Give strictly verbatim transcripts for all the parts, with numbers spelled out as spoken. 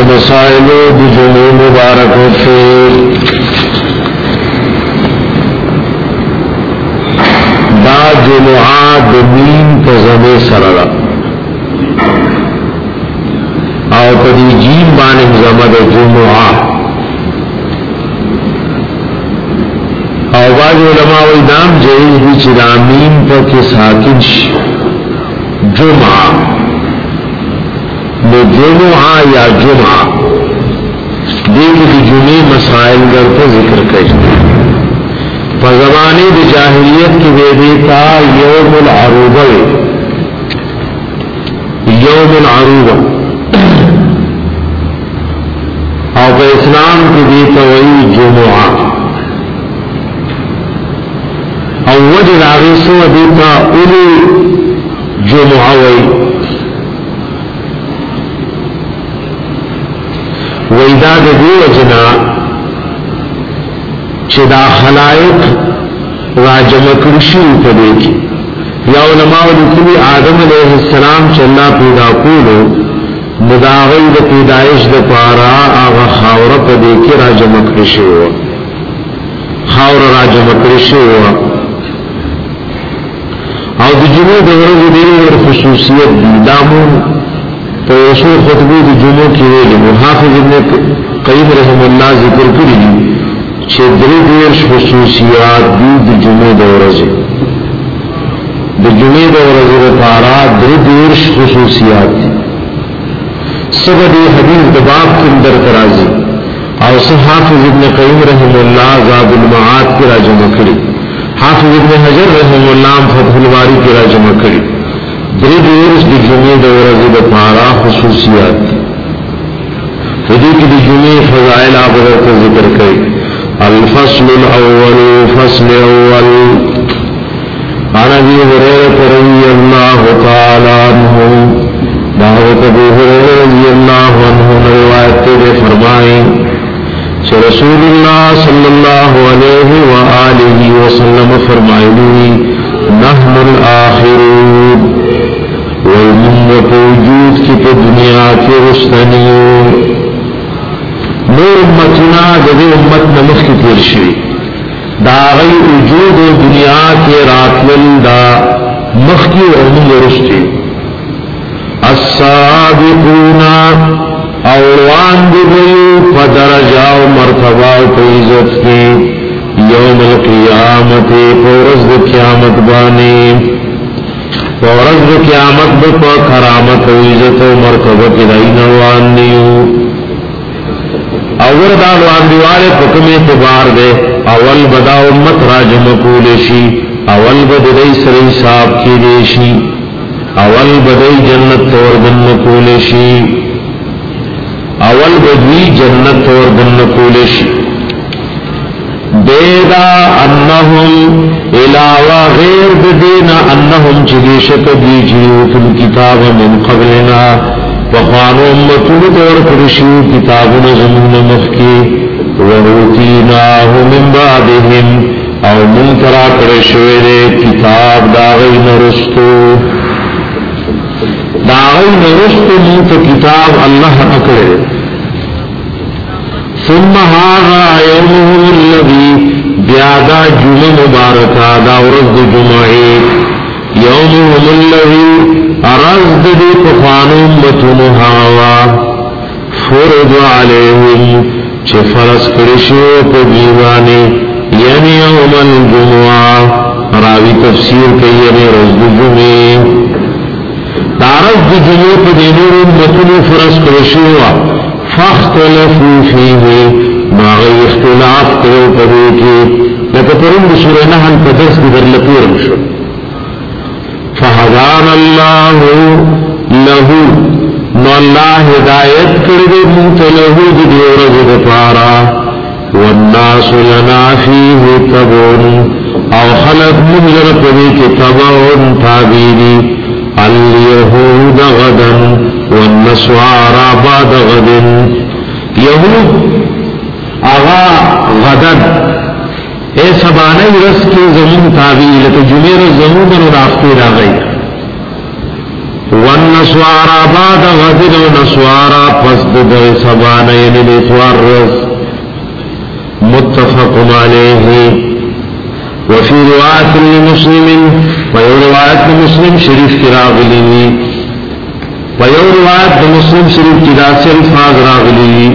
مسائل دی جمعہ مبارک ہوتے دا جمعہ دمین تزمے سرلا او پدی جیم بانم زمد جمعہ او بعض علماء ویدام جائز بھی چرامین پر کے ساکن جمعہ جمعہ یا جمعہ دیکھ دی جمعی مسائل گر پر ذکر کئی پر زمانے دی جاہلیت کی بے دیتا یوم العروبہ یوم العروبہ اور پر اسلام کی دیتا وہی جمعہ اور وجہ راغیسو دیتا اولی جمعہ وہی ویدا دی وجنا چدا خلائق راجم کرشی پدے کی یا علماء لکلی آدم علیہ السلام چلا پیدا کولو مداغی دا پیدائش دا پارا آغا خاور پدے کی راجم کرشی ہوا خاور راجم کرشی ہوا او دی جمعہ دورو دیگر خصوصیت دی دامون تو رسول خطبی دی جمعہ کی ویلی محافظ ابن قیم رحم اللہ ذکر کری چھے دری دیرش خصوصیات دی دی جمعہ دورزی دی جمعہ دورزی دی پارا دری دیرش خصوصیات دی سب دی حدیث دباب کی اندر کرازی اور سے حافظ ابن قیم رحم اللہ زاد المعاد کی راجمہ کری حافظ ابن حجر رحم اللہ فتح الواری کی راجمہ کری دری دیرش دی جمعی دورزی دا پارا خصوصیات خودی کی دی جمعی فضائل آبادر کا ذکر کئی الفصل الاول فصل اول عن ابی حریرۃ رضی اللہ تعالی عنہ دعوت ابی حریرۃ رضی اللہ عنہ روایت تیرے فرمائیں کہ رسول اللہ صلی اللہ علیہ وآلہ وسلم فرمائیں نحن الآخرون والمنت وجود کی پہ دنیا کے رستنیوں نور امتنا جدی امت نمخ کی تیرشوی دا غی وجود دنیا کے راتل دا مخ کی ارمن رستی السابقون اوروان دبئی پدرجہ و مرتبہ و عزت کی یوم القیامت پورز قیامت بانے پورز قیامت بپا کرامت و عزت و مرتبہ کی دینوان نیو اول دالوان دیوارے پکم اعتبار دے اول بدا امت راجم کولشی اول بدئی سری صاحب کی دیشی اول بدئی جنت توردن کولشی اول بدوی جنت توردن کولشی بیدا انہم علاوہ غیر بدینا انہم چلیشت دیجیو فی الکتاب من قبلنا وخوانو امتون دور کرشیو کتابنا زمون مخی وروتیناہو من بعدهم او من کرا کرشوئے کتاب داغی نرستو داغی نرستو من تو کتاب اللہ اکرے ثم هذا يومه الذي بیادا جمع مبارکہ دا ورد جمعی یومهم الذي ارزد دی پخوانو متنہاوا فرد علیہم چھ فرس کرشو پا دیوانی یعنی یوم الجمعہ راوی تفسیر کئی یعنی رزد جمعی دارزد جمعی پا دینور متنو فرس کرشو فاختلفوا فیه ماغی اختلاف کرو پدے کی لکہ پرند سورہ نحل پا درس کی در لپورم شو فہدان اللہ لہو نو اللہ ہدایت کردے موت لہو دی دیورز دپارا والناس لنا فیه تبون او خلق منظر پدے کی تبون تابیدی الیہود غدا والنسوارا بعد غد یہود آغا غدن اے سبانہ رس کے زمین تابعی لکہ جمیر زمون بنو رافتی را گئی والنسوارا بعد غد ونسوارا پس دو سبانا یعنی دیتوار رز متفق علیہ وفی روایت لمسلم ویو روایت مسلم شریف کی راغلی ویو روایت مسلم شریف کی دا سے الفاظ راغلی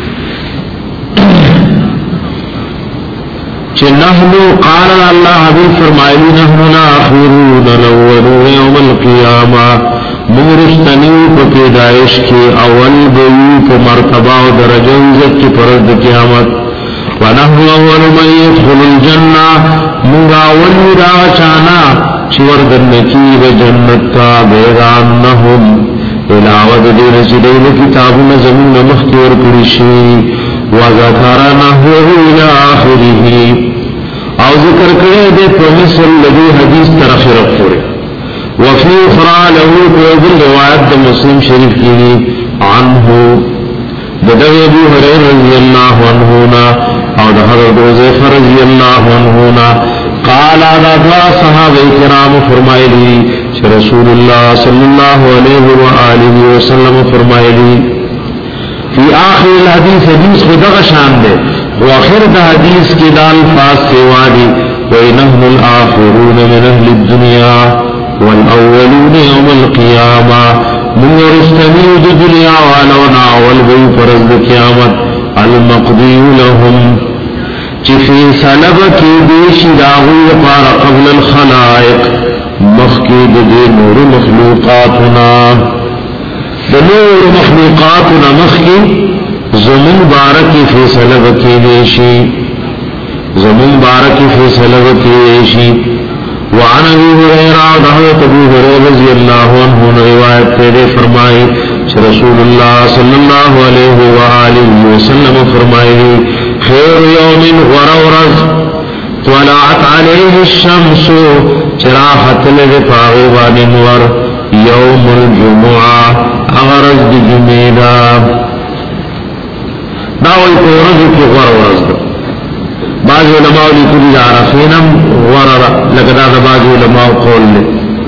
چھ نحنو قال اللہ حبیب فرمائلی نحنو الاخرون الاولون یوم القیامہ مورستنیو پا پیدائش کے اول بیو پا مرتبہ و درجہ عزت کی پرد قیامت ونحنو اول من يدخل الجنہ مورا اول دا چانا چوردن نکیب جنتا بیغانہم علاوہ دی رسیدین کتابون زمین مختور کرشی وذکر نحوه الى آخره او ذکر کرے دے پرومسل لگی حدیث طرف رکھوڑے وفی اخرى له قوضل روایت دا مسلم شریف کی عنہ بدو ابو حریر رضی اللہ عنہونا او دا حضرت عزیفر رضی اللہ عنہونا قال آدھا صحابہ کرام فرمائی لی چھ رسول اللہ صلی اللہ علیہ وآلہ وسلم فرمائی لی فی آخر الحدیث حدیث خدا غشان دے وآخر دا حدیث کی دال فاس سوادی وَإِنَهْمُ الْآخِرُونَ مِنْ أَهْلِ الدُّنْيَا وَالْأَوَّلُونَ يَوْمَ الْقِيَامَةِ من ورستنی دا دنیا والونا والبی پرزد قیامت المقضی لهم چفی سلب کی دیشی داغوی پار قبل الخلائق مخید دی نور مخلوقاتنا دنور مخلوقات نمخ کی زمین بارکی فیصلہ بکی دیشی زمین بارکی فیصلہ بکی دیشی وعن ابی حریرہ حضرت ابو حریرہ رضی اللہ عنہ روایت تیرے فرمائی رسول اللہ صلی اللہ علیہ وآلہ وسلم فرمائی خیر یوم ورورز طلعت علیہ الشمس چراحت لدے پاغبان انور یوم الجمعہ اغرز دی جمیدہ داوئی کو رضو کی غرورز دا بعض علماء لکلی دا عرفینم غرر لگدا دا بعض علماء قول لے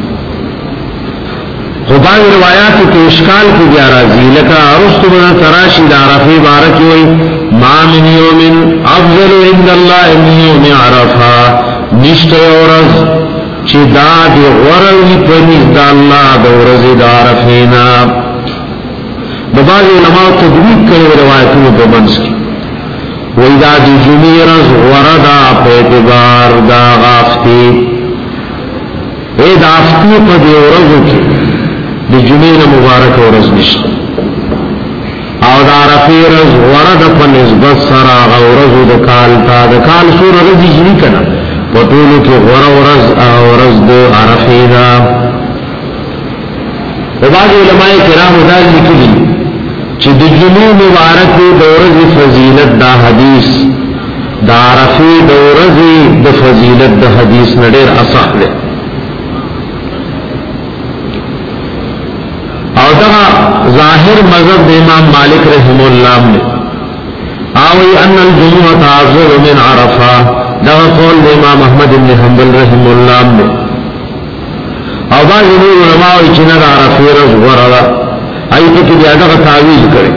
خبائی روایات کے اشکال کی گیا رازی لکا رست بنا تراشی دا عرفی بارکی ہوئی ما من یوم افضل عند اللہ من یوم عرفہ نشت یورز چی دا دی غرلی پنیز دا اللہ دا ورزی دا عرفینا بباز علماء تدویق کرے روایتوں پہ بنس کی ویدہ دی جمیرز وردا پیتبار دا غافتی اے دا آفتی پا دی ورزو کی دی جمیر مبارک ورز نشت او دا عرفی رز ورد پا نسبت سرا غورزو دا کالتا دا کال سور رزی جنی کنا پتولو کی غور ورز ورز دا عرفی دا وبعض علماء کرام دا لکلی چی دی جمیر مبارک دا ورز فضیلت دا حدیث دا عرفی دا ورز دا فضیلت دا حدیث نڈیر اصح لے ظاہر مذہب امام مالک رحم اللہ نے آوی ان الجمعہ تعذر من عرفہ دا قول امام احمد بن حنبل رحم اللہ نے او بعض علماء چند عرفی رز ورلا ای پا کی بیادہ تعویل کرے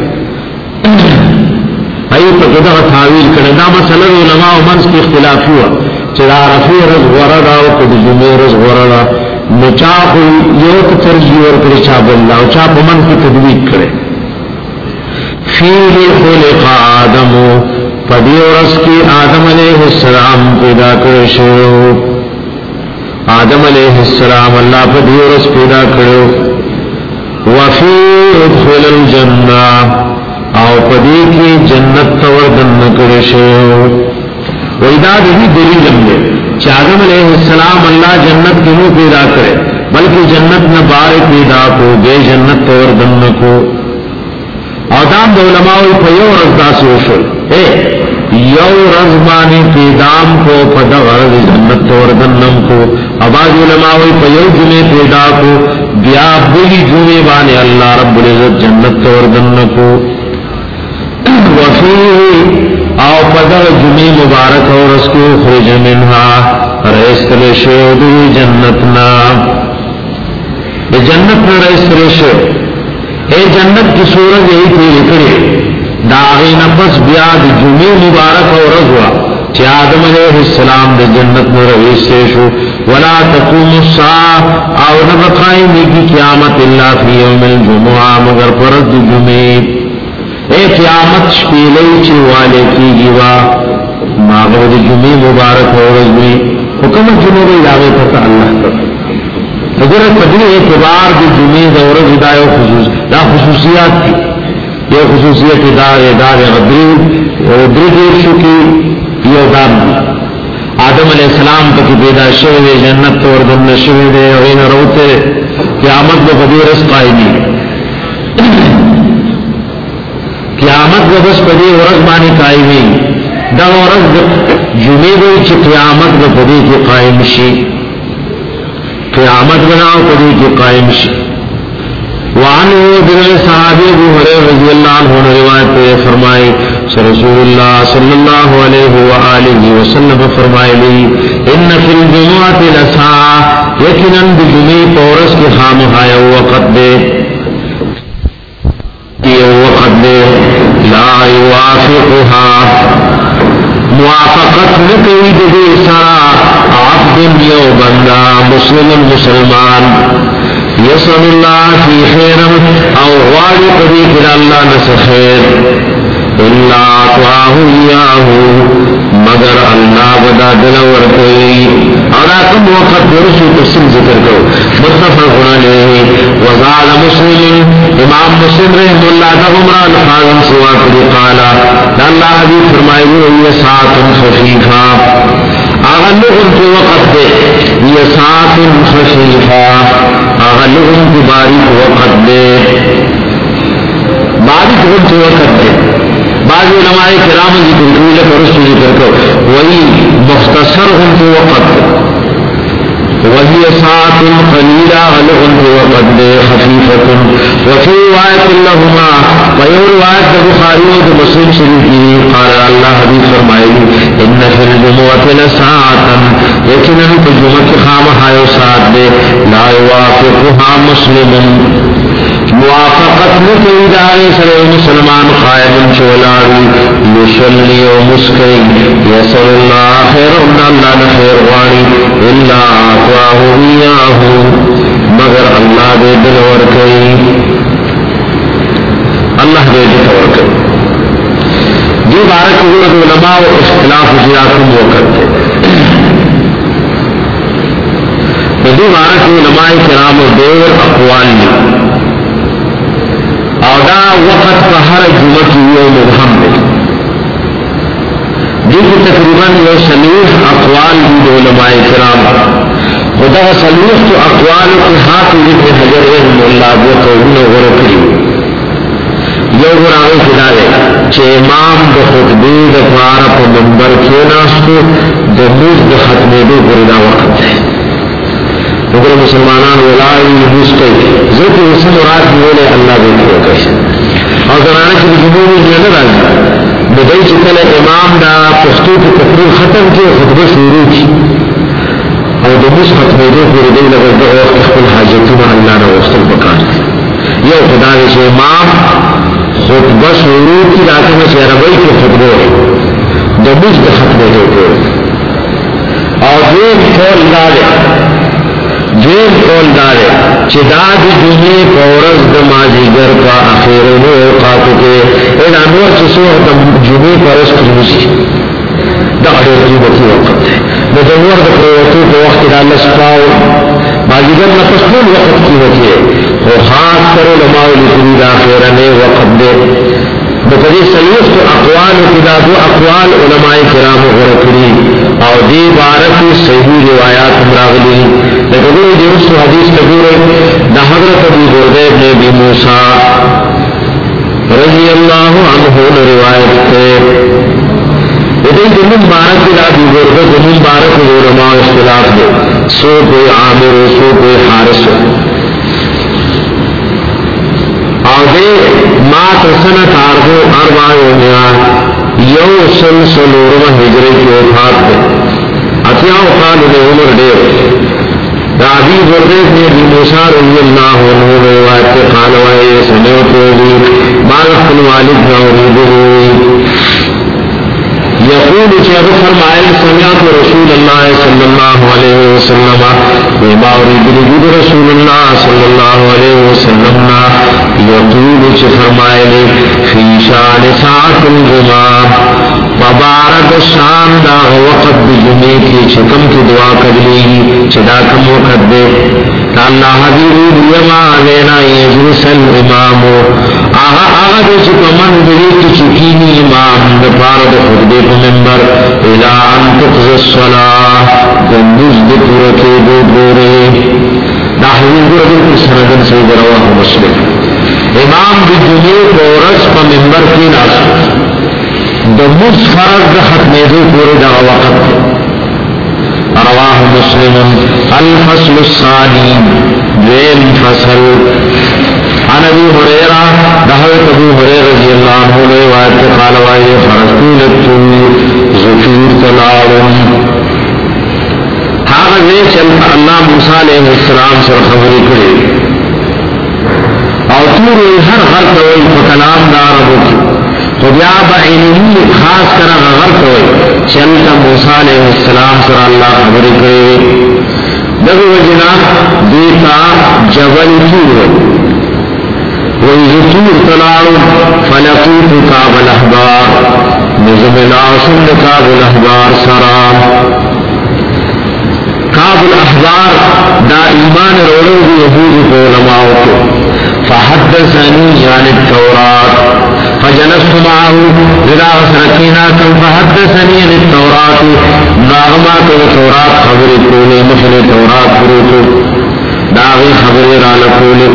ای پا کی بیادہ تعویل کرے دا مسئلہ علماء منس کی اختلافی ہوا چند عرفی رز ورلا او کد جمعہ رز ورلا نو چاپ یوک ترجیح ورکر چاپ اللہ و چاپ من کی تدویق کرے فیہ خلق آدم پدی ورس کی آدم علیہ السلام پیدا کرشو آدم علیہ السلام اللہ پدی ورس پیدا کرو وفی ادخل الجنہ او پدی کی جنت توردن کرشو ویداد ہی دلیلم دے کہ آدم علیہ السلام اللہ جنت کی منہ پیدا کرے بلکہ جنت نہ بار پیدا کو بے جنت طور دن کو آدم دو علماء پہ یو رزدہ سے اوشل اے یو رزبانی پیدام کو پدہ غرض جنت طور دنم کو آباد علماء پہ یو جمعے پیدا کو بیا بلی جمعے بانے اللہ رب العزت جنت طور دن کو وفی او پدر جمعی مبارک اور اس کو خرج منها رئیس تلشو دی جنتنا دی جنتنا رئیس تلشو اے جنت کی صورت یہی تیری کرے داغی نفس بیاد جمعی مبارک اور رضوا چی آدم علیہ السلام دے جنت میں رویس سے شو ولا تقوم الساعة او نبقائمی کی قیامت اللہ فی یوم الجمعہ مگر پرد جمعی اے قیامت شپیلی چی والے کی گیوا ماغد جمعی مبارک اور رضوی حکمت جمعی لاغی پتا اللہ کا اگر قدر اعتبار دی جمعی دورہ ہدایہ خصوص دا خصوصیات تھی یہ خصوصیت دار دار غدری دری شکی یہ دار آدم علیہ السلام تک پیدا شوے جنت اور دن شوے دے اور روتے قیامت کو کبھی رس قائمی قیامت کو بس کبھی ورق بانی قائمی دا ورق جمعی گئی چی قیامت کو کبھی کی قائم شی قیامت بناؤ کبھی کی قائم شی وعنہ بن صحابی ابو ہریرہ رضی اللہ عنہ روایت پہ فرمائی رسول اللہ صلی اللہ علیہ وآلہ وسلم فرمائے لی ان فی الجمعۃ لساعۃ یقیناً بجمعی پورس کے خام ہائے وقت دے یہ وقت دے لا یوافقها موافقت نکوی دے سرا عبد یو بندہ مسلم مسلمان یسأل اللہ فی خیرم او غالی قدیق اللہ نس خیر اللہ اطواہو یاہو مگر اللہ بدا دلور کوئی اور آکم وقت درسو تسل ذکر کرو متفق علیہ وزال مسلم امام مسلم رحم اللہ تغمرہ الفاظم سوا کری قالا اللہ حبیب فرمائی ہوئی ساعت خفیفہ اغلقن کی وقت دے یہ ساعت خفیفہ اغلقن کی باریک وقت دے باریک وقت وقت دے بعض علماء کرام ذکر کوئی لکرسو ذکر کرو وہی مختصر ان کی وقت وہی ساعت قلیلہ غلقن کی وقت دے خفیفت وفی روایت اللہما ویو روایت بخاری و مسلم شریفی قال اللہ حدیث فرمائی ان فی الجمعۃ لساعتا یقیناً کہ جمعہ کی خام ہائے ساتھ دے لا یوافقها مسلم موافقت نکوی دارے سر مسلمان قائم چولاوی یسلی و مسکی یسر اللہ خیر ان اللہ نخیر وانی اللہ آتواہو ایاہو مگر اللہ دے دل ورکی اللہ دے دل ورکی دی بارک ورد علماء و اختلاف جیاکم وقت دی بارک علماء کرام و دیر اقوال لی اور دا وقت کا ہر جمعہ کی یوم مبہم ہے جو کہ تقریباً یہ سلیح اقوال بھی علماء کرام خدا سلیح تو اقوال کے ہاتھ لکھے حجر رحم اللہ جو قومن غرقی یو غراغی خدارے چھے امام دا خطبی دا فارق و منبر کیناستو دا موز دا ختمے دو گردہ وقت ہے اگر مسلمانان ولائی موز کئی ذکر اسم مراد بولے اللہ دیکھو کیسے اور زمانہ کی جمہوری نہیں راضی بدئی چکل امام دا پختو کی تقریر ختم کی خطبہ شروع کی اور دموز ختمے دو پوری دئی لگر دو اخبر حاجتنا اللہ نے وستل بکار کی یہ خدا سے امام خطبہ شروع کی راتے میں سے عربی کے خطبہ دموز دا ختمے دو پوری اور یہ قول دارے دین قول دارے چداد جمعی پورز دمازیگر کا اخیرنو اوقاتو کے این انور چسو جمعی پرس کنوسی دا اڑیر قیمتی وقت ہے مدنور دا پروتو کو وقت دا اللہ سپاو بازیگر نفس کون وقت قیمتی ہے وہ خاص کرو لماؤ لکنی دا اخیرنے وقت دے بقدی سلیف تو اقوال اتدا دو اقوال علماء کرام غرقری اور دی بارکی صحیح روایات مراغلی لیکن وہ جرس و حدیث تقور دا حضرت ابی بردے ابن ابی موسیٰ رضی اللہ عنہ روایت تے لیکن جنہوں بارک دی ابی بردے جنہوں بارک علماء اختلاف دے سو کوئی عامر سو کوئی حارس اور دے ما تسنت آرگو اربع یومیا یو سلسل ورمہ ہجرے کی وفات دے اتیاؤ قال دے عمر دے دعوی ورد نے ابی موسیٰ رضی اللہ عنہ روایت کے قال وائے سمیعت لی مالک الوالد نوریدو یقول چیغ فرمائل سمیعت رسول اللہ صلی اللہ علیہ وسلم وما اريد لجود رسول اللہ صلی اللہ علیہ وسلم یقول چیغ فرمائل فی شان ساعت الجمعہ مبارک شان دا وقت بجمعے کی چکم کی دعا کدلی چدا کم وقت دے اللہ حبیب یما لینا یجلس الامام آہا آہا دے چکا من دلی کی چکینی امام دپارد خطبے کو ممبر الى ان تقضی الصلاة گندوز دے پورا کے دو دورے دا حضور دے پر سندن سے رواہ مسلم امام بجمعے کو رس پا ممبر کی ناسو دموز فرض دا ختمے دو پورے دا وقت رواہ مسلم الفصل الثانی دویم فصل عن ابی حریرہ حضرت ابو حریرہ رضی اللہ عنہ روایت کے قال وائے فرضی لکتو ظفیر تلاؤن حاغذے چل اللہ موسیٰ علیہ السلام سے خبری کرے اور تورے ہر غرق ہوئی فکلام داربو کی تو بیا بعینی خاص کرا غرق ہوئی چلتا موسیٰ علیہ السلام سے اللہ خبری کرے دغو وجنا دیتا جبل تور وَإِذْ تُورْ تَلَاعُ فَلَقِيتُ كَعْبَ الْأَحْبَارِ نظم العاصم كعب الأحبار سرام كعب الأحبار دا ایمان روڑو بھی یہود کو علماء کو فحدثني عن التوراة فجلست معه لذا سرکینا کم فحدثني عن التوراة ناغمات التوراة خبر کولے مثل التوراة فروتو داغی خبر رالکولے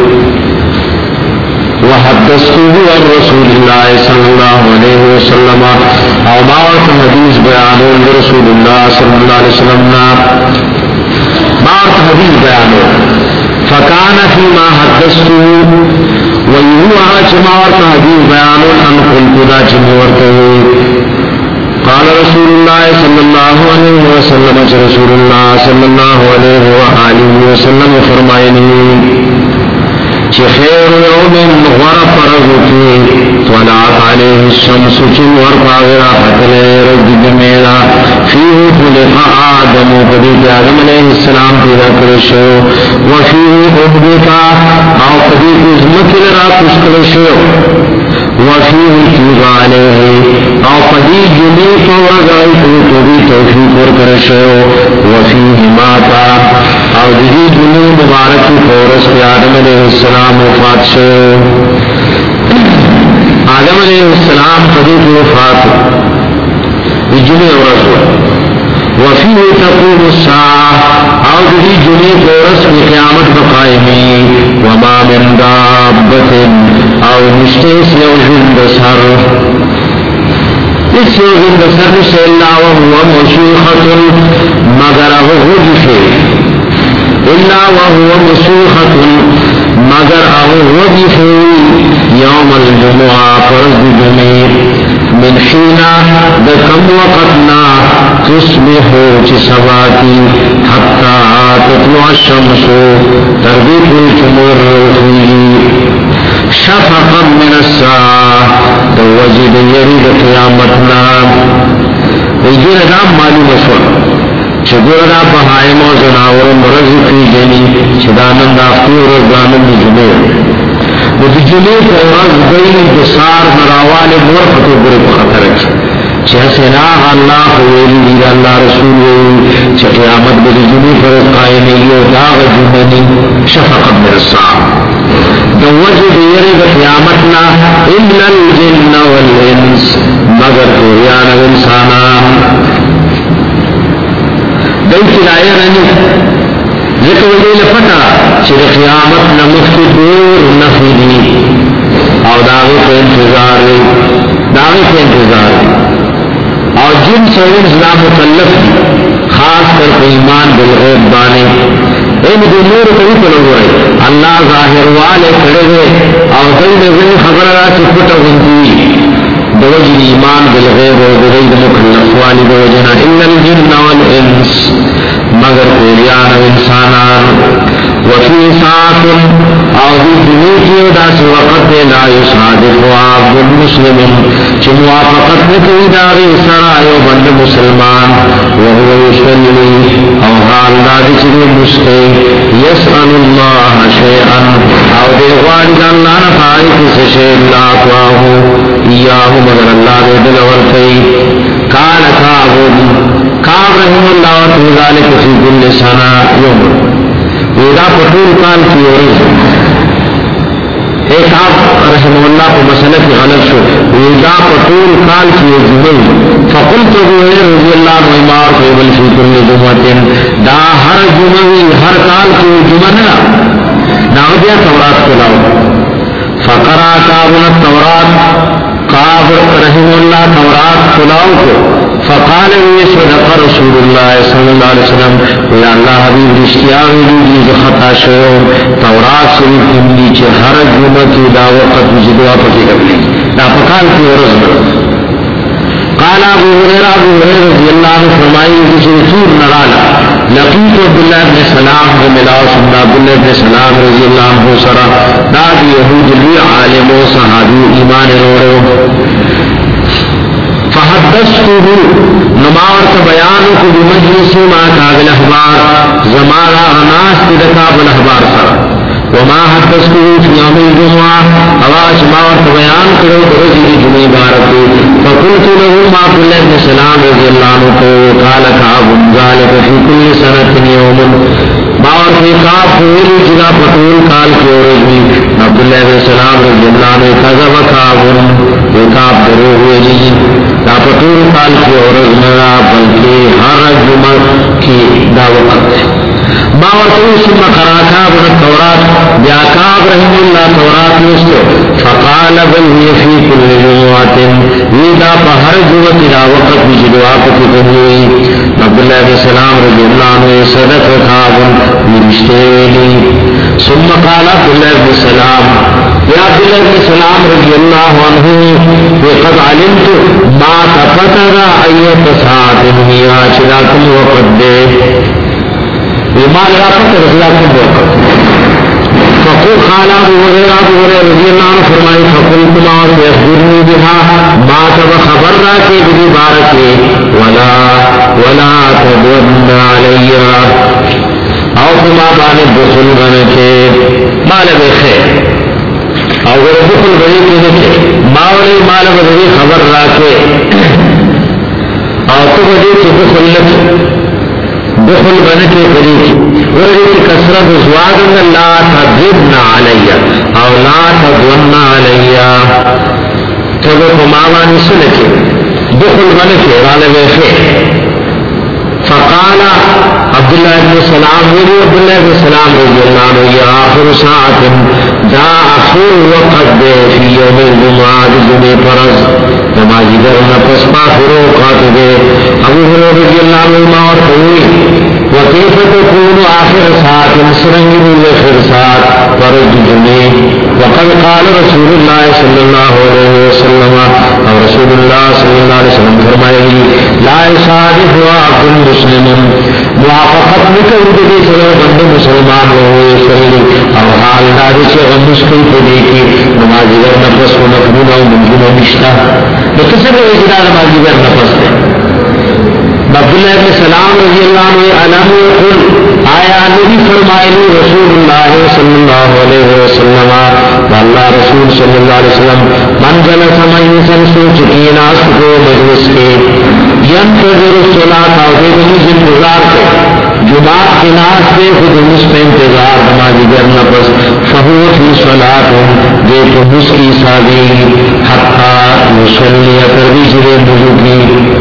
وحدثته عن رسول الله صلى الله عليه وسلم او باوت حدیث بیانون رسول اللہ صلی اللہ علیہ وسلم باوت حدیث بیانون فکان فیما حدثته ویوہا چماورت حدیث بیانون ان قلقدا چمورته قال رسول الله صلى الله عليه وسلم رسول الله صلى الله عليه وآله وسلم فرمائنی خیر یوم غرب پرزکی طلعت علیہ الشمس چن ورقاغرہ حتل رد جمیلہ فیہ خلق آدم قدیت آدم علیہ السلام پیدا کرشو وفیہ احبتا او قدیت ازمکل را کشکلشو وفیہ تیغ علیہ او قدیت جمیت ورگائی توبی توفیق ورکرشو وفیہ ماتا او دیجی جنو مبارک فورس پی آدم علیہ السلام وفات شو آدم علیہ السلام قدیت وفات جنو ورسو وفیہ تقوم الساعة او دیجی جنو فورس پی قیامت بقائمی وما من دابت او نشتیس یو جند سر اس یو جند سر سے اللہ وہو مشیخت مگر غجفے الا وهو مسوخة مگر او وجف يوم الجمعة فرض جمعه من حين دكم وقتنا تصبح جسباتي حتى تطلع الشمس تربيت الجمهور شفقا من الساعة توجد يريد قيامتنا ويجينا دام معلوم اسوأ چگور دا بہائم و زناور مرض کی جنی چدانند آفتی و رضانند جمعے و دی جمعے کو رض گئی بسار مراوال مرفتو برے بخطر اچھ چیسے ناغ اللہ خویلی دید اللہ رسول وی چھ قیامت بری جمعے پر قائمی و داغ جمعنی شفقت مرسا دو وجہ دیرے قیامتنا الا الجن والانس مگر کوریان و انسانا دیتی لائے رنی ذکر ولیل پتا چر قیامت نمخی دور نفی دی اور داغی پہ انتظار دی داغی پہ انتظار دی اور جن سے انسلا مکلف دی خاص کر پہ ایمان بالغیب بانے ان دی نور کبھی پلو ہوئے اللہ ظاہر والے کھڑے ہوئے اور دل میں وہ خبر رہا کہ پتا ہوندی دوجی ایمان بالغیب اور دوجی مکلف والد وجنا الا الجن والانس مگر پیریان و انسانان وفی ساعت او دنیتی و داس وقت لا یصادف عبد المسلم چی موافقت نکوی داغی سرائیو بند مسلمان وهو یصلی او حال دادی چی مسکی یسأل اللہ شیئا او دے غالد اللہ نفائی کسی شیئ اللہ اقواہو ایاہو مگر اللہ دے دلور کئی کان کعب کعب رحم اللہ وطو ذالک فی کل سنہ یوم ویدا پٹول کال کی ورز ایک آپ رحم اللہ کو مسئلہ کی غلط شو ویدا پٹول کال کی جمعی فقلت ابوئے رضی اللہ عنہ امار قیبل فی کل جمعتن دا ہر جمعی ہر کال کی جمعہ نا ناغدیا تورات کلاو فقرا کابنا تورات کعب رحم اللہ تورات کلاو کو فقال وی صدق رسول اللہ صلی اللہ علیہ وسلم یا اللہ حبیب رشتیا ویلی جو خطا شو تورات شریف کملی چھ ہر جمعہ کی دا وقت وجدوا پکی کرلی دا پکال کی ورز قال ابو ہریرہ ابو ہریرہ رضی اللہ عنہ فرمائی جسے سور نرالا لقیت عبداللہ ابن سلام کو ملاو سننا عبداللہ ابن سلام رضی اللہ عنہ سرا داد یہود لی عالم و صحابی ایمان روڑو فحدثته نماورت بیانو کو بمجلس ما کابل احبار زمارا ناس تدکابل احبار سر وما حدثته فی یوم الجمعہ اواز ماورت بیان کرو برزی جمعی بارکو فقلت له ما عبداللہ ابن سلام رضی اللہ عنہ کو قال کعب ذالک فی کل سنت یوم باورت کعب پوری جدا پتول کال کی ورزی عبداللہ ابن سلام رضی اللہ عنہ کذب کعب کعب درو ہوئے لی دا پتول کال کی عورض نرا بلکہ ہر جمعہ کی دعوت باورتو سم قراکاب التورات بیاکاب رحم اللہ تورات نستو فقال بل ہی فی کل جمعات ویدا پہر جمعہ کی دعوت بجدوا پتی کنوئی عبداللہ علیہ السلام رضی اللہ عنہ صدق کعب مرشتیلی ثم قال عبداللہ علیہ السلام یا عبداللہ علیہ السلام رضی اللہ عنہ وقد علمت ما تفتر ایت ساعت منیا چراکم وقت دے وما لراکت رضیاکم وقت فقل خالا ابو ہریرہ ابو ہریرہ رضی اللہ عنہ فرمائی فقلت ما یخبرنی بها ما تب خبر راکے بلی بارکے ولا ولا تدن علی او کما بانے بخل غنکے مال بخیر اور وہ بخل بڑی کی نکے ماولی مال بدری خبر راکے اور تو بڑی کی بخل لکے بخل بنکے بڑی کی وردی کی کسرت زوادن لا تدبن علی او لا تدون علی تو وہ ماوانی سنکے بخل بنکے غالب خیر فقال عبداللہ ابن سلام ولی عبداللہ ابن سلام رضی اللہ عنہ یا آخر ساعت دا آخر وقت دے فی یوم الجمعہ جمعہ پرز نمازی درنا پسپا فروقات دے ابو ہریرہ رضی اللہ عنہ اور قوی وکیف تکون آخر ساعت سرنگی آخر ساعت پرز جمعہ وقد قال رسول اللہ صلی اللہ علیہ وسلم اور رسول اللہ صلی اللہ علیہ وسلم فرمائے لا صادف عبد مسلم موافقت نکل دے سر بند مسلمان ہوئے سہیل اور حال داری سے مشکل کو دیکھی نمازی گر نفس کو مقبول اور ممکن و نشتہ تو کسی کو اجرا نمازی گر نفس دے عبداللہ ابن سلام رضی اللہ عنہ علم قل آیا نبی فرمائے رسول اللہ صلی اللہ علیہ وسلم واللہ رسول صلی اللہ علیہ وسلم من جلس مجلسا سوچ کی ناس کو مجلس کے ینتظر الصلاۃ اور مجلس انتظار کے جماعت کے ناس کے خود مجلس پہ انتظار نمازی گر نفس فہو فی صلاۃ دے تو مجلس کی سادی حتی یصلی ترویج دے وضو کی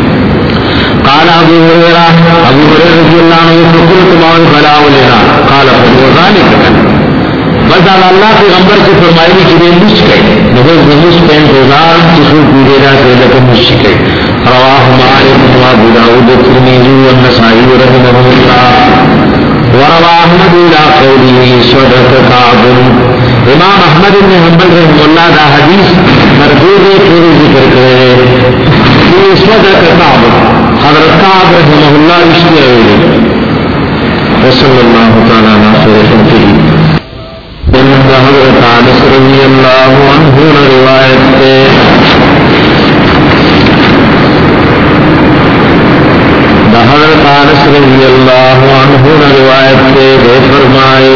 قال ابو ہریرہ ابو ہریرہ رضی اللہ عنہ فقلت ما بلا ولنا قال فهو ذلك بدا اللہ کے پیغمبر سے فرمائی کہ یہ مجھ کے نبی مجھ پہ انتظار کسی پورے رات لے مجھ کے رواہ مالک و ابو داؤد والترمذی والنسائی رحمہ اللہ وروى احمد الى قوله صدق كعب امام احمد بن حنبل رحمہ اللہ دا حدیث مرفوع ہے پوری ذکر کرے صدق کعب حضرت کعب رحمہ اللہ اشتیا ہوئے وصلی اللہ تعالیٰ ناصر خلقی بندہ حضرت انس رضی اللہ عنہ نے روایت تے حضرت انس رضی اللہ عنہ نے روایت تے بے فرمائے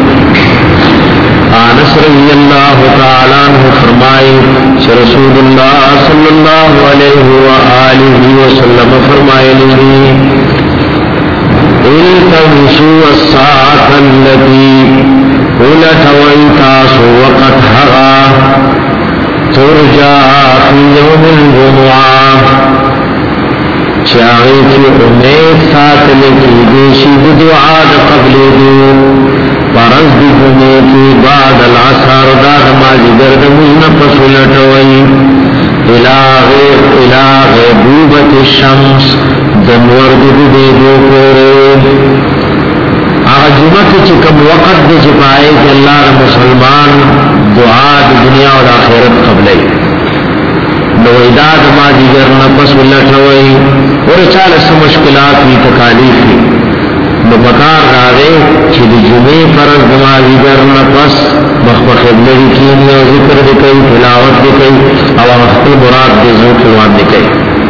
انس رضی اللہ تعالیٰ عنہ فرمائے کہ رسول اللہ صلی اللہ علیہ وآلہ وسلم فرمائے لگی التمسوا الساعة التي ولتوئی تاسو وقت حغا ترجا فی یوم الجمعہ چاہی کی امید ساتھ لکی دیشی دعا قبل دو پرز دی جمعے کی بعد العصر دا نمازی گردمون پسولٹوئی الہ غیبوبت الشمس دنور دی دے دو پورے آغا جمعہ کی چکم وقت دے چپائے کہ اللہ مسلمان دعا دی دنیا اور آخرت قبلے نو اداد مازی گرنا پسولٹوئی اور چالس مشکلات کی تکالیف کی نو بکار دارے چی دی جمعی فرض نمازی کرنا پس مخبخ ابنی کینی و ذکر دکئی تلاوت دکئی او اخبر مراد دی زوک وان دکئی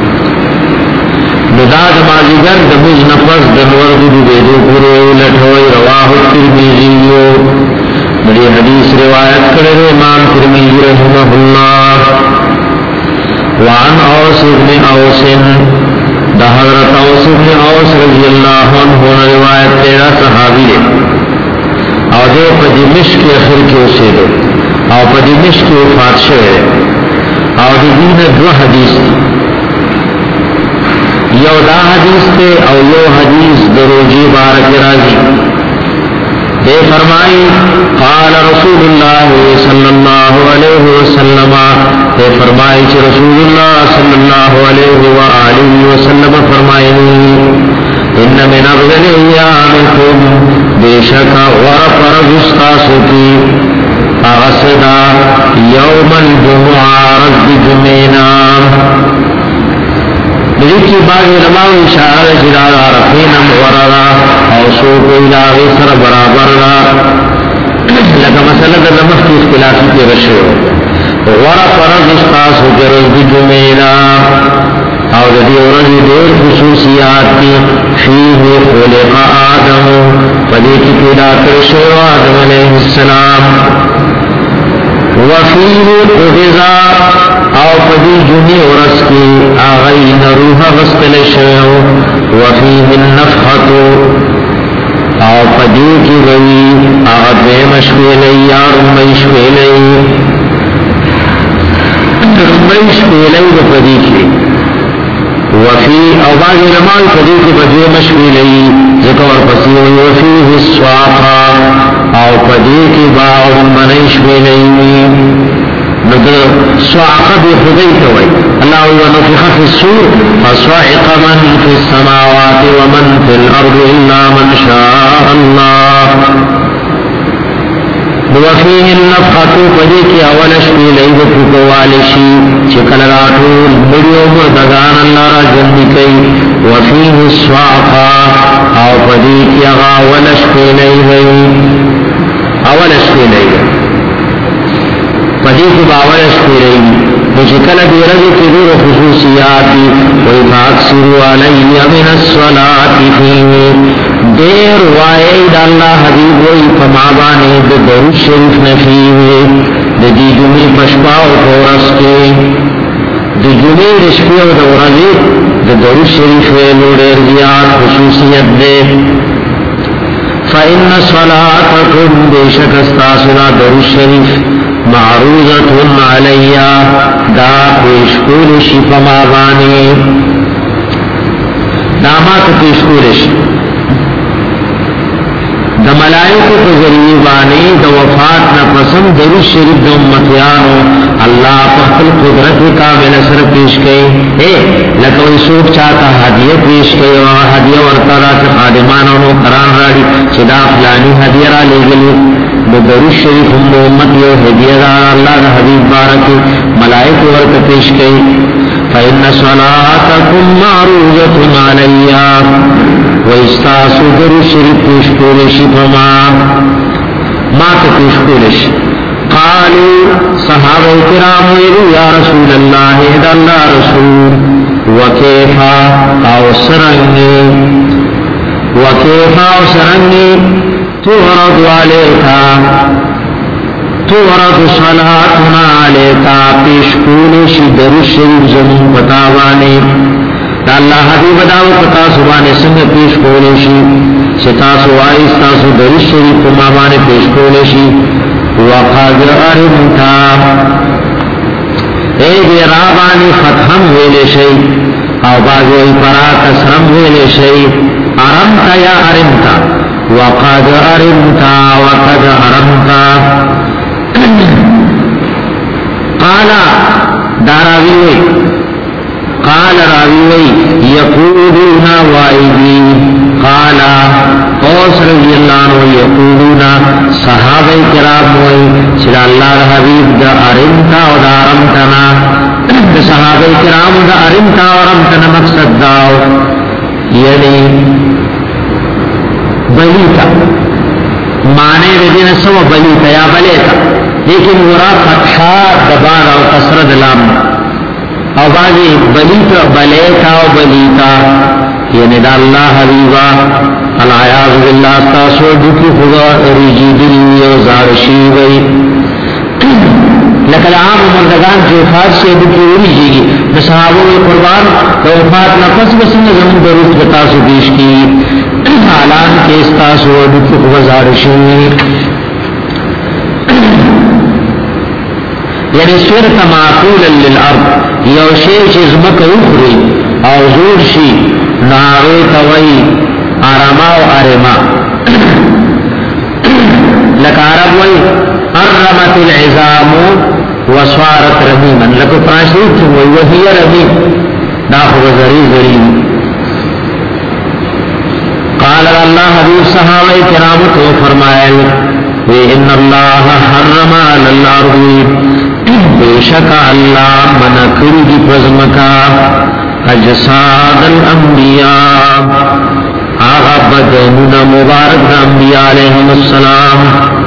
نو دا نمازی گر دموز نفس دنور دی دی دو پورے لٹھوئی رواہ ترمیزیو بڑی حدیث روایت کرے امام ترمیزی رحمہ اللہ وعن اوس ابن اوسن دا حضرت اوس ابن اوس رضی اللہ عنہ روایت تیرا صحابی ہے او دے پا دمشق کے اخر کے اسے دو او پا دمشق کے وفات شوئے او دی دین دو حدیث یو دا حدیث تے او یو حدیث دروجی بارک راضی دے فرمائی قال رسول اللہ صلی اللہ علیہ وسلم دے فرمائی چھ رسول اللہ صلی اللہ علیہ وآلہ وسلم فرمائی ان من افضل ایامکم بے شکا غرف رجستاسو کی اغسدا یوم الجمعہ رد جمعنا لیکی باغ علماء اشارہ جلال عرفینم ورلا او سوق الہی سر برابر را لکہ مسئلہ در نمخ کی اختلافی کے رشو ورق رض استاسو کے رض جمعنا او دی ورضی دیر خصوصیات کی فیہ خلق آدم پدی کی پیدا کرشو آدم علیہ السلام وفیہ اغذا او پدی جمعی ورس کی آغین روح غسل شو وفیہ النفخت او پدی کی گئی آغدوے مشویلی یا رمی شویلی رمی شویلی و پدی کی وفی او باقی علماء پدی کی بدوے مشویلی ذکر پسیوی وفیہ السواقا او پدی کی باغ منی شویلی ندر سواقا بی خدای توی اللہ ونفخ فی السور فصعق من فی السماوات ومن فی الارض الا من شاء اللہ وفیہ النفخت پدی کی اولش پی لئیب پکوالشی چکل راتول مریو مردگان اللہ را جندی کئی وفیہ السواقا او پدی کی اغا اولش پی لئیب اولش پی لئیب پدی کی باولش پی لئیب مجھکل بیرد کی دور خصوصیاتی ویفاکسرو علی من الصلاة فیمی دیر وائد اللہ حبیب وی فمابانی دے درود شریف نفیوی دے دی جمعی پشپاو دورس کے دے جمعی رشپیو دورزی دے درود شریف ویلو دیر زیاد خصوصیت دے فإن صلاتکم بے شکستاسنا درود شریف معروضت علیہ دا پیشکول شف مابانی دامات پیشکول شف دا ملائکو کو ذریعی بانی دا وفات نا پسند درود شریف دا امتیانو اللہ پخل قدرت کامل اثر پیش کئی اے لکوئی سوک چاہتا حدیہ پیش کئی وہاں حدیہ ورطارا چا خادمانو قرآن راڑی چدا فلانی حدیہ را لے گلی درود شریف ہم امت یو ہدیہ دا اللہ دا حبیب بارک ملائک ورک پیش کئی فإن صلاتكم معروضة علي وإستاسو در شرک پیشکولش فما ما تپیشکولش. قالوا صحابہ کرام ویلو یا رسول اللہ اذا اللہ رسول وکیفا او سرنگی وکیفا او سرنگی تورد علیکا تورد صلاتنا علیکا پیشکولش در شرک زمین پتاوانے دا اللہ حبیب داو پتا سبانے سنگ پیشکولشی ستاسو آئیستاسو در شرک مامانے پیشکولشی. وقد ارمتا اے دی رابانی فتحم ویلے شئی او باگوئی پرا کسرم ویلے شئی ارمتا یا ارمتا وقد ارمتا وقد ارمتا. قالا داراوی قال راوی یقولون وائدی قالا اوس رضی اللہ عنہ یقولون صحابہ کرام ہوئی چلا اللہ حبیب دا ارمتا و دا ارمتنا دا صحابہ کرام دا ارمتا و ارمتنا مقصد داو یعنی بلیتا معنی ردین سو بلیتا یا بلیتا لیکن ورا فتحا دبان و قصرد لام او بازی بلیتا بلیتا و بلیتا یعنی دا اللہ حبیبا العیاض باللہ تاسو دکی خدا ریجی دلی و زارشی وی لکل عام مردگان جو وفات سے دکی ریجی گی صحابوں میں قربان تو وفات نفس بسن زمین دروت بتاسو پیش کی حالان کے استاسو دکی خدا زارشی یعنی سورت معقولا للارض یو شیر چیز مکہ اخری او زور شی ناغی توئی آراما و آرما لکا عرب وی ارمت العظام وسوارت رمیما لکو پرانشلیت چون وی وحی رمیم داخل زری زری. قال اللہ حبیب صحابہ کرامت و فرمائے وی ان اللہ حرم علی الارض بے شک اللہ منکری دی پزمکا اجساد الانبیاء آغا بدنون مبارک دا انبیاء علیہم السلام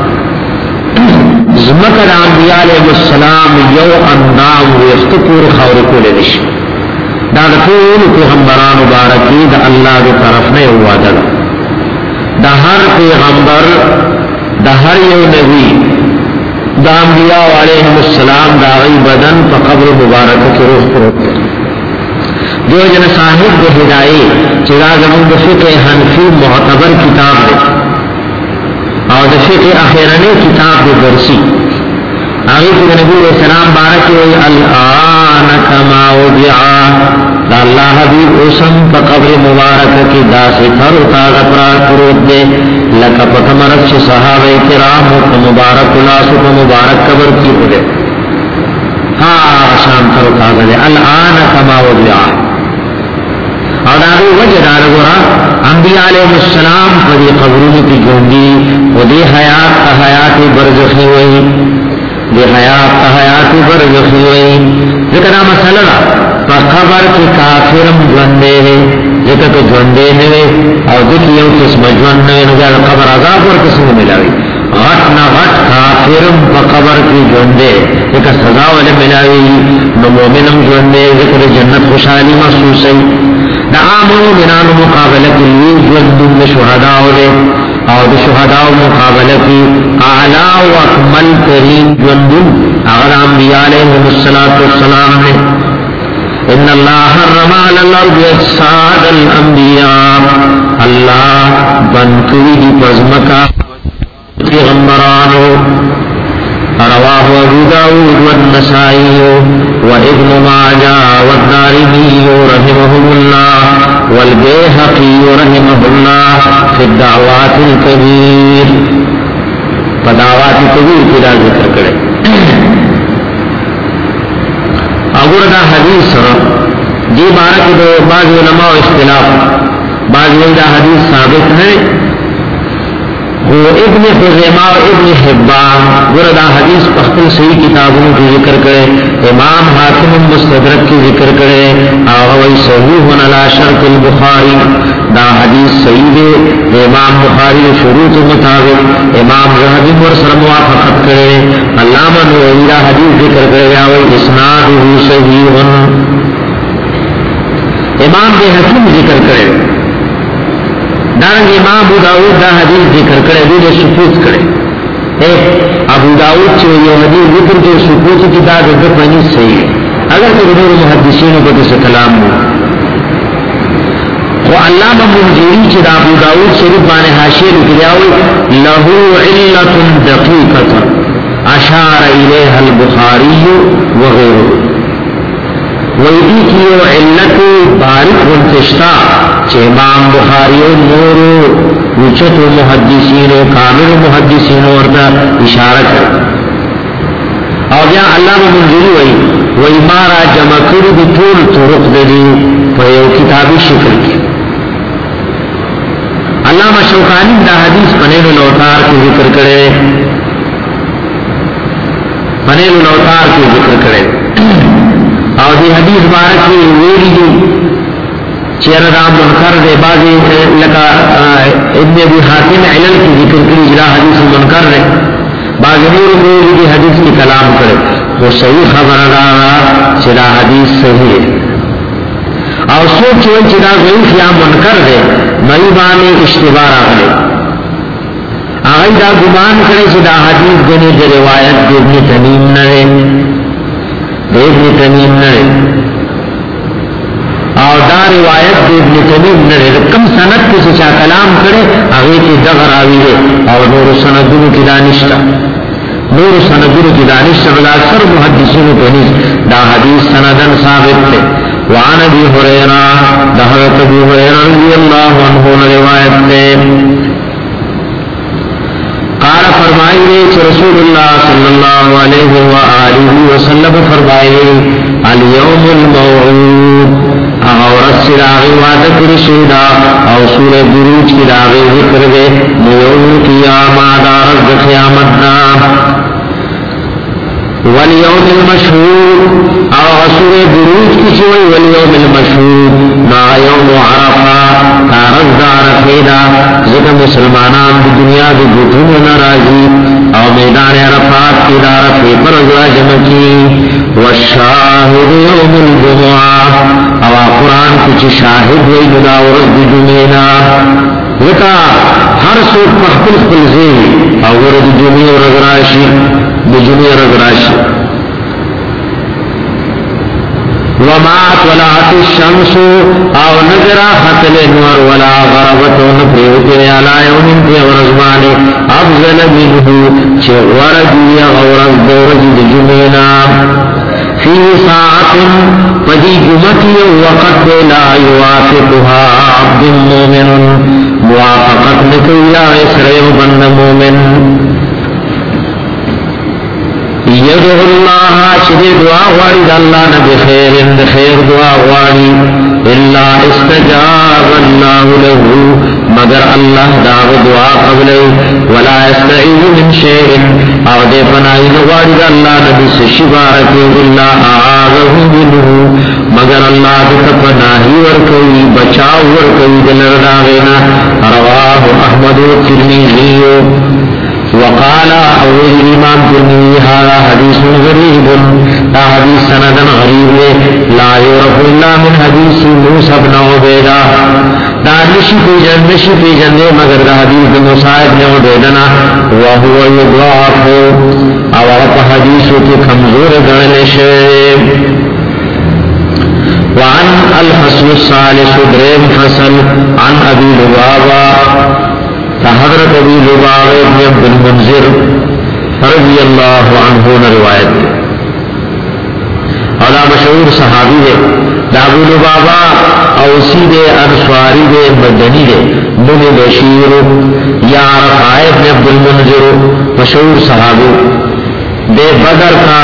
زمکر انبیاء علیہم السلام یو اندام ویخت پور خور کو لدش دا دکول پیغمبران مبارکی دا اللہ دی طرف نے ہوا دا دا ہر پیغمبر دا ہر یو نبی دا انبیاء علیہم السلام دا غی بدن پا قبر مبارک کی روح پر جو جن صاحب دے ہدائی چرا زمون دے فقہ حنفی معتبر کتاب دے اور دے فقہ اخیرانی کتاب دے درسی آگے کہ نبی علیہ السلام بارک ہوئی الآن کما وضعا دا اللہ حبیب اسم پا قبر مبارک کی دا سے تھر اتاغ پرار پروت دے لکا پتمرک چھ صحابہ کرام پا مبارک لاسو پا مبارک قبر کی ہو دے ہاں شام تھر اتاغ دے الآن کما وضعا. اور آگے وجہ دار گورا انبیاء علیہ السلام پدی قبرون کی گوندی و دی حیات کا حیات برزخی ہوئی دی حیات کا حیات برزخی ہوئی ذکر مسئلہ پا قبر کی کافرم جوندے ہے ذکر تو جوندے ہوئے اور ذکر یو قسم جوندے نگر قبر عذاب اور قسم ملاوی غٹ نا غٹ کافرم پا قبر کی جوندے ذکر سزا والے ملاوی نمومنم جوندے ذکر جنت خوشحالی محسوس ہے دا آمنو منان مقابلہ کی لیے جوندن شہداء دے اور دا شہداء مقابلہ کی اعلیٰ و اکمل ترین جوندن اگر انبیاء علیہ السلام نے ان اللہ حرم علی الارض اجساد الانبیاء اللہ بنکوی دی پزمکا پیغمبرانو رواہ ابو داود والنسائی وابن ماجہ والدارمی رحمهم اللہ والبیہقی رحمه اللہ فی الدعوات الکبیر فدعوات الکبیر کی دا ذکر کرے. اگر دا حدیث دی بارک دو بعض علماء اختلاف بعض دا حدیث ثابت ہے وہ ابن خزیمہ و ابن حبان وردا حدیث پختل صحیح کتابوں کی ذکر کرے، امام حاکم مستدرک کی ذکر کرے، آغوی صحیح علی شرط البخاری، دا حدیث صحیح دے امام بخاری شروط مطابق، امام ذہبی مرسل موافقت کرے، علامہ نووی حدیث ذکر کرے، آغوی اسنادہ صحیح، امام بے حکیم ذکر کرے، دارنگ امام ابو داؤد دا حدیث ذکر کرے، دو دے سپوت کرے، ابو داؤد چھو یہ حدیث ذکر کے سپوت کی دا دے دفنی صحیح ہے، اگر کہ دور محدثینوں کو کسی کلام ہو، وہ علامہ منذری چھ دا ابو داؤد شریف بانے حاشیہ لکھلیاوی لہو علت دقیقت اشار الیہ البخاری وغیرہ، ویدی کی وہ علت بارک ونتشتا چھ امام بخاری و نورو وچت و محدثین و کامل محدثین وردا اشارت ہے، اور یہاں علامہ منذری وی وی مارا جمع کر دی طول طرق دی فیو کتابی شکل کی، علامہ شوکانی دا حدیث پنیل الاوتار کی ذکر کرے، پنیل الاوتار کی ذکر کرے، اور دی حدیث بارک کی ویلی دی چیر رام منکر دے بازی لکا ابن ابی حاتم علل کی ذکر کی اجرا حدیث منکر دے بازی نور ویلی دی حدیث کی کلام کرے، وہ صحیح خبر دارا چرا حدیث صحیح ہے، اور سوچ چون چرا ضعیف یا منکر دے مریبانی اشتبار آگلے آئی دا گمان کرے چرا حدیث گنے دے روایت دے ابن تمیم نرے دے ابن تمیم نرے، اور دا روایت دے ابن تمیم نرے کم سند کے سچا کلام کرے آگے کی دغر آوی ہے، اور نور سندوں کی دانشتا نور سندوں کی دانشتا بلا اکثر محدثین کو نہیں دا حدیث سندن ثابت تے، وعن ابی حریرہ دا حضرت ابی حریرہ رضی اللہ عنہ روایت تے قال فرمائیے کہ رسول اللہ صلی اللہ علیہ وآلہ وسلم فرمائیے الیوم الموعود اغورت سراغی وعدت رشیدہ اور سورہ بروج کی راغی ذکر دے نیوم قیامات آرد قیامتنا والیوم المشہود اور سورہ بروج کی چوئی والیوم المشہود ما یوم عرفہ کارد عرفیدہ ذکر مسلمانان دی دنیا دی گھٹوں ناراضی اور میدان عرفات کی دارفی پر ازرا جمع کی والشاہد یوم الجمعہ اور قرآن کچھ شاہد وی نداورت دی جمعینا ذکا ہر سوک محفل خلزی اور دی جمعی رضراشی دی جمعی رضراشی ومات ولات الشمس او نظرا خطل نور ولا غربت ونفیوتی علا یوم تی ورزمانی افضل منہو چه وردی غورز دورج دی جمعینا فی ساعت پدی جمعتی وقت لا یوافقها عبد مومن موافقت نکویا اسرائیو بند مومن یدعو اللہ چدی دعا غواری دا اللہ نبی خیر اند خیر دعا غواری اللہ استجاب اللہ لہو مگر اللہ داغ دعا قبلے ولا استعیذ من شیئن او دے پناہی غواری دا اللہ نبی سے شبارکی اللہ آغاہو منہو مگر اللہ دتا پناہی ورکوی بچاو ورکوی دلر داغینا رواہ احمد و ترمیزیو وقال اول امام ترمذی هذا حدیث غریب دا حدیث سندن غریب لا یعرف الا من حدیث موسی بن عبیدہ دا نشی پی جن نشی پی جن دے مگر دا حدیث موسی بن عبیدہ وهو یضاعف او اپ حدیث کی کمزور گڑنے سے وعن الفصل الثالث دریم فصل عن ابی لبابہ حضرت ابی لبابہ ابن عبد المنذر رضی اللہ عنہ نے روایت ہے اور مشہور صحابی ہے دا ابو لبابہ اوسی دے انصاری دے مدنی دے من بشیر یا رفاع ابن عبد المنذر مشہور صحابی دے بدر کا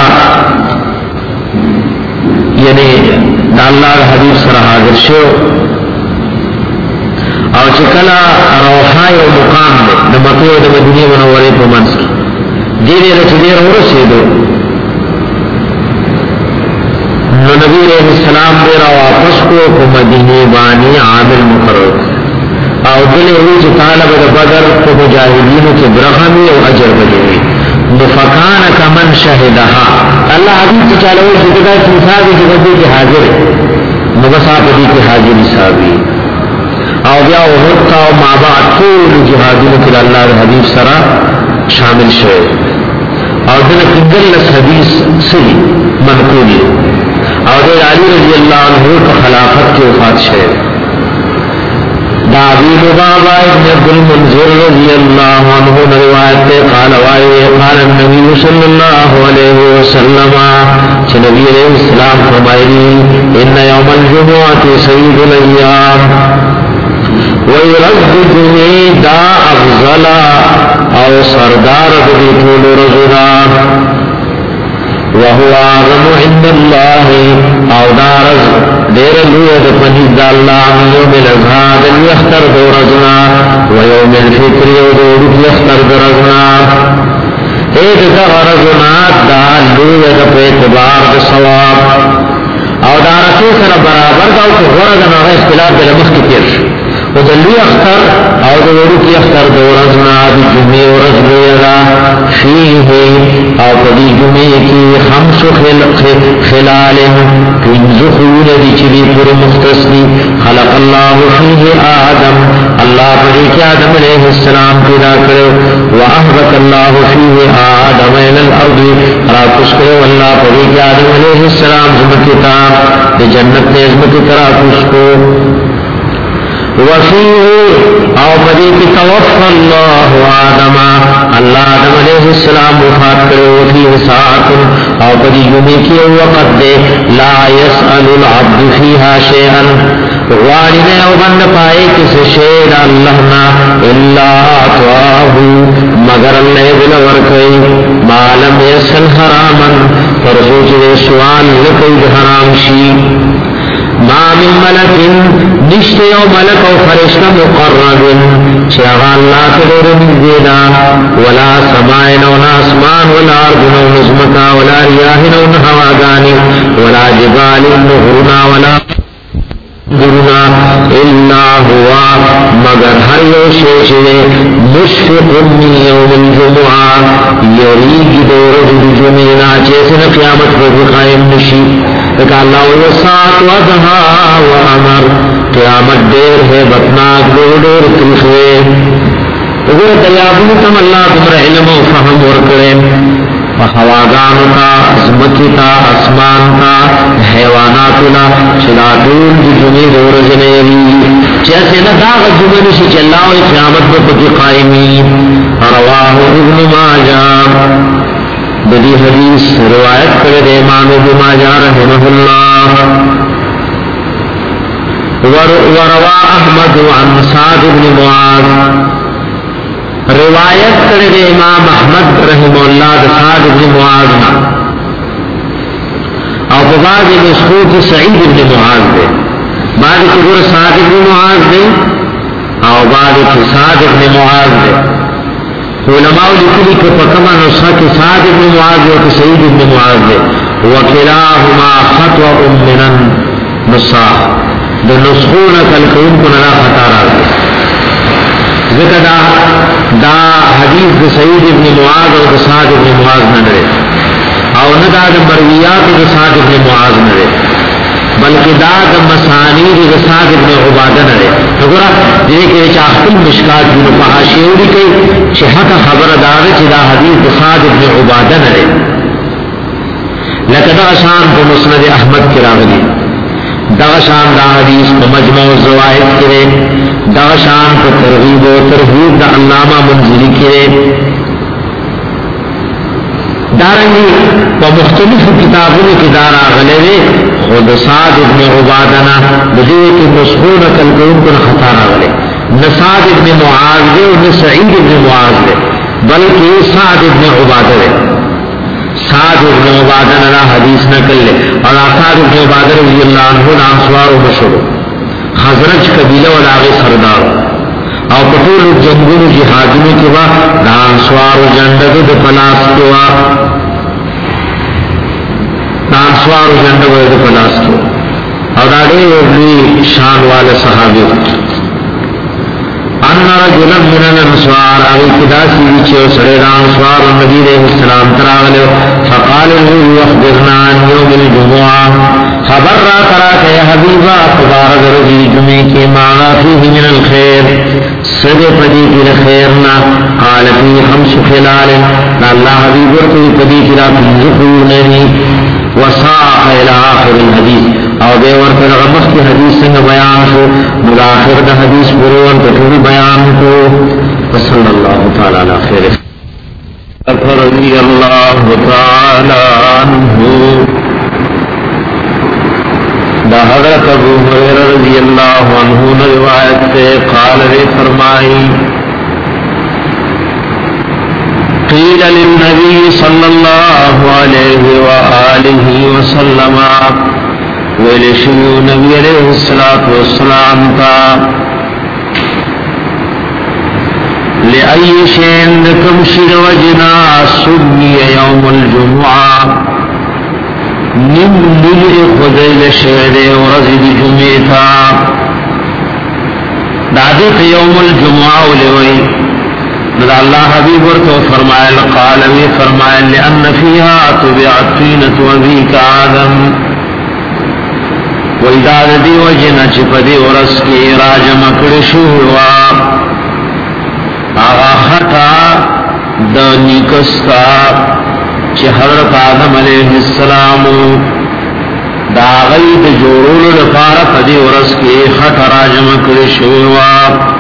یعنی دا اللہ حدیث سر حاضر شو او چکلا روحای و مقام دے نمکی و مدینی منوری پا منس کی دیرے رچ دیر ہو رسی دو نو نبی علیہ السلام دیرہ واپس کو پا مدینی بانی عامل مقرر او دل ہوئی چی طالب دا بدر پا مجاہدینو کے برخمی و عجر بجوئی نفکان کمن شہدہا اللہ حدیث چالوئی چکتا چیزابی جگدی کی حاضر مبسا پدی کی حاضر حسابی او بیا احد تا و مابعد طول جہادینو کی اللہ حدیث سرا شامل شوئے او دل پنگلس حدیث سی منقولی او دل علی رضی اللہ عنہ کا خلافت کی وفات شوئے دابی بابا ابن عبد المنذر رضی اللہ عنہ روایت تے قال وائے قال النبی صلی اللہ علیہ وسلم کہ نبی علیہ السلام فرمائے ان یوم الجمعہ سید الایام ویرد جمعی دا افضلا او سردار دی طول رجلا وهو اعظم عند الله او دارز دیر لوید پنید اللہ من یوم الازہاد یختر دورزنا ویوم الفطر یودود یختر دورزنا ایک دغرزنا دا لوید پیتبار دسواب او دارسی سر برابر دا او غرزنا غیر اختلاف دلمخ کی تیرش و دلوی اختر او دورود یختر دورزنا دی جمعی و رزلویدا فیه او پدی جمعی کی خمس خلال کنزو خیول دی چلی پر مختصی خلق اللہ فیه آدم اللہ پدی کی آدم علیہ السلام پیدا کرو و احبت اللہ فیه آدم الى الارض راکس کرو اللہ پدی کی آدم علیہ السلام زمکتا دی جنت نیزمکی تراکس کو وفیه او پدی کی توفى اللہ آدم اللہ آدم علیہ السلام وفات کرے وفیه ساعت او پدی یومی کی وقت دے لا يسأل العبد فیہا شیئا غارنے او بند پائے کس شیر اللہنا اللہ اطواہو مگر اللہ بلور کئی مالم یسل حراما پر سوچے سوال لکئی حرام شی ما من ملک نشتے او ملک او فرشتہ مقرب شیغا اللہ تدور من دینا ولا سمائن او ناسمان ولا ارضنا و نظمتا ولا ریاہن او نحوادانی ولا جبال نهرنا ولا درنا الا ہوا مگر ہر یو شیشے مشفق من یوم الجمعہ یریگ دور جمعینا چیسن قیامت پر قائم نشی کہ اللہ و سات و دہا و امر قیامت دیر ہے بطناک دور دور تلخوے اگر دریابوں تم اللہ تمہر علم و فہم ورکڑے فحواغان کا عظمتی تا اسمان تا حیواناتنا چلاتون دی جمعی دور جنیلی جیسے نداغ جمعی سے چلاو قیامت پر پتی قائمی رواہ ابن ماجہ بدی حدیث روایت کرے امام ابن ماجہ رحمہ اللہ وروا احمد عن سعد بن معاذ روایت کرے امام احمد رحمہ اللہ سعد بن معاذ اور بعد مسعود سعید بن معاذ دے بعد کی سعد بن معاذ دے اور بعد کی سعد بن معاذ دے علماء لکلی کے پکما نسخہ کی سعد بن معاذ و سعید بن معاذ دے وکلاہما خطوہ من النسخہ دو نسخون کلکون کو نرا خطا را دے ذکر دا دا حدیث دا سعید بن معاذ و سعد بن معاذ نرے او ندا دا مرویات دا سعد بن معاذ نرے بلکہ دا دا مسانید دا سعد بن عبادہ نرے نگورا جنہیں کہ چاہتل مشکات جنہوں پہاشیوری کئی چھہتا خبر دارے چھ دا حدیث دا سعد بن عبادہ نرے لیکن دا شان کو مسند احمد کی راغلی دا شان دا حدیث کو مجمع الزوائد کرے دا شان کو ترغیب و ترہیب دا علامہ منزلی کرے دارنگی و مختلف کتابوں کی دارا غلوے خود سعد ابن عبادنا بدے کہ مسخون کلکون کو خطا غلے نہ سعد ابن معاذ دے نہ سعید ابن معاذ دے بلکہ سعد ابن عبادہ دے سعد ابن عبادنا حدیث نہ کر لے اور سعد ابن عبادہ رضی اللہ عنہ نام سوار و مشہور خزرج قبیلہ ولاغی سردار او پټول جنگونو جهادونو کې وا د انصار جنډو د پلاس کې وا د انصار جنډو د پلاس کې او دا ډېر شان والے صحابي ان رجلا من الانصار او قداسی چې سره د انصار نبی رحمت السلام تراغله فقال له يخبرنا عن يوم الجمعه خبر را کرا کہ حبیبا خبر درجی جمعے کے معنی فيه من الخير سد پدی کی خیرنا قال فی خمس خلال اللہ حبیب ورته پدی کی را پنځه وساق الى اخر الحديث او دے ورته غمخ کی حدیث څنګه بیان شو ملاخر د حدیث پرون ته بیان کو صلی اللہ تعالی علی خیر رضی اللہ تعالی عنہ دا حضرت ابو ہریرہ رضی اللہ عنہ نے روایت سے قال نے فرمائی قیل للنبی صلی اللہ علیہ وآلہ وسلم ویلشیو نبی علیہ السلام تا لأی شین کم شیر وجنا سمی یوم الجمعہ نم نجر خدیل شہر ورزد جمعیتا دادت یوم الجمعہ لوئی ندا اللہ حبیب ورطو فرمائے لقالوی فرمائے لأن فیہا تبعت فینت وبیک آدم ویداد دی وجن چپدی ورس کی راج مکرشوا آغا خطا دا نکستا چی حضرت آدم علیہ السلام دا غید جورول لفار پدی ورس کی خط راجم کرشوا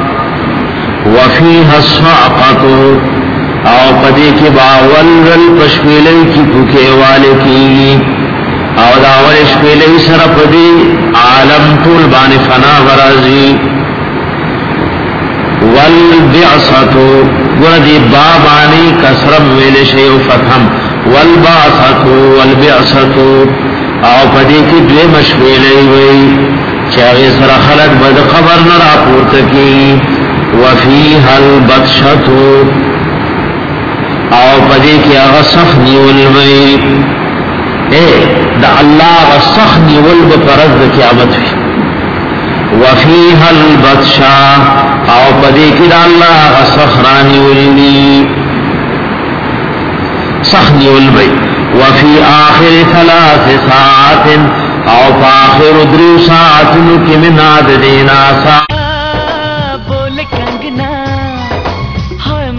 وفیہ الصعقتو او پدی کی باول پشکیلی کی پکے والے کی او داول شکیلی سر پدی عالم طول بان فنا ورازی والبعصتو وردی بابانی کسرم ویل شیو فتحم والبعثتو والبعثتو او پدی کی دوی مشویلی وی چاگی سر خلق بد خبر نرا پورتکی وفیها البطشتو او پدی کی اغا سخنی والوی اے دا اللہ اغا سخنی والب پرد قیامت فی وفیها البطشا او پدی کی دا اللہ اغا سخرانی والوی سخنی والبی وفی آخر ثلاث ساعت او فاخر درو ساعت کی من عددین آسا